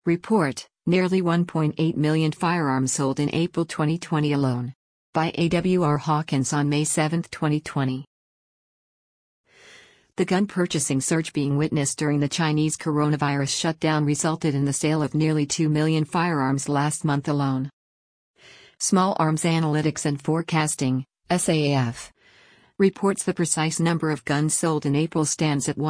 Report, nearly 1.8 million firearms sold in April 2020 alone. By AWR Hawkins on May 7, 2020. The gun purchasing surge being witnessed during the Chinese coronavirus shutdown resulted in the sale of nearly 2 million firearms last month alone. Small Arms Analytics and Forecasting, SAAF, reports the precise number of guns sold in April stands at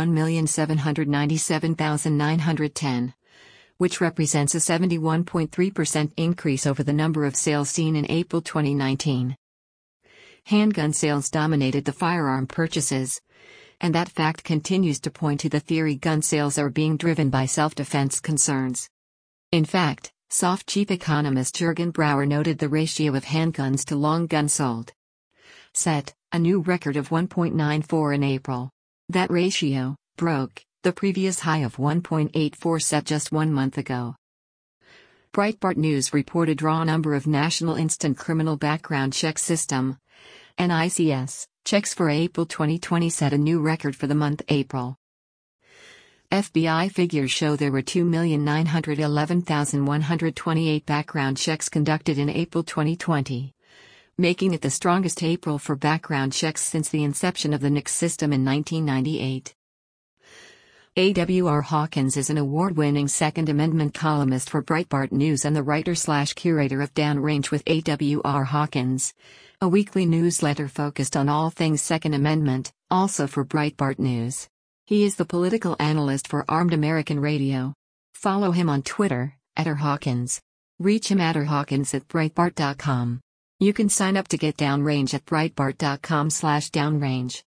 1,797,910. Which represents a 71.3% increase over the number of sales seen in April 2019. Handgun sales dominated the firearm purchases, and that fact continues to point to the theory gun sales are being driven by self-defense concerns. In fact, SOF chief economist Jürgen Brauer noted the ratio of handguns to long guns sold set a new record of 1.94 in April. That ratio broke the previous high of 1.84 set just 1 month ago. Breitbart News reported raw number of National Instant Criminal Background Check System, NICS, checks for April 2020 set a new record for the month April. FBI figures show there were 2,911,128 background checks conducted in April 2020, making it the strongest April for background checks since the inception of the NICS system in 1998. AWR Hawkins is an award-winning Second Amendment columnist for Breitbart News and the writer/curator of Downrange with AWR Hawkins, a weekly newsletter focused on all things Second Amendment, also for Breitbart News. He is the political analyst for Armed American Radio. Follow him on Twitter, @rhawkins. Reach him at rhawkins@breitbart.com. You can sign up to get Downrange at breitbart.com/downrange.